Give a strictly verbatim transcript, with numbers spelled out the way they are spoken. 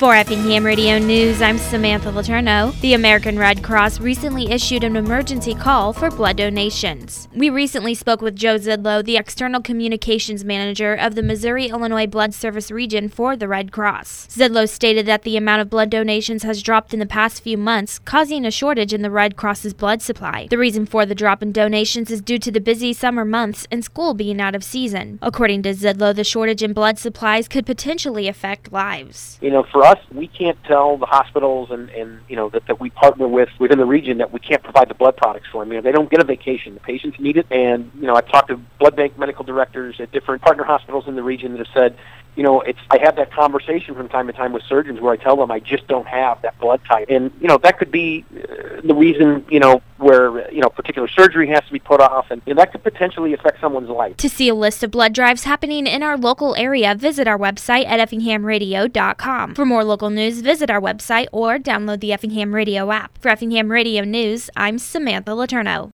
For Effingham Radio News, I'm Samantha Letourneau. The American Red Cross recently issued an emergency call for blood donations. We recently spoke with Joe Zidlow, the External Communications Manager of the Missouri-Illinois Blood Service region for the Red Cross. Zidlow stated that the amount of blood donations has dropped in the past few months, causing a shortage in the Red Cross's blood supply. The reason for the drop in donations is due to the busy summer months and school being out of season. According to Zidlow, the shortage in blood supplies could potentially affect lives. You know, for us, we can't tell the hospitals and, and you know, that, that we partner with within the region that we can't provide the blood products for them. You know, they don't get a vacation. The patients need it. And, you know, I've talked to blood bank medical directors at different partner hospitals in the region that have said, you know, it's, I have that conversation from time to time with surgeons where I tell them I just don't have that blood type. And, you know, that could be uh, the reason, you know, where, you know, particular surgery has to be put off, and, and that could potentially affect someone's life. To see a list of blood drives happening in our local area, visit our website at effingham radio dot com. For more local news, visit our website or download the Effingham Radio app. For Effingham Radio News, I'm Samantha Letourneau.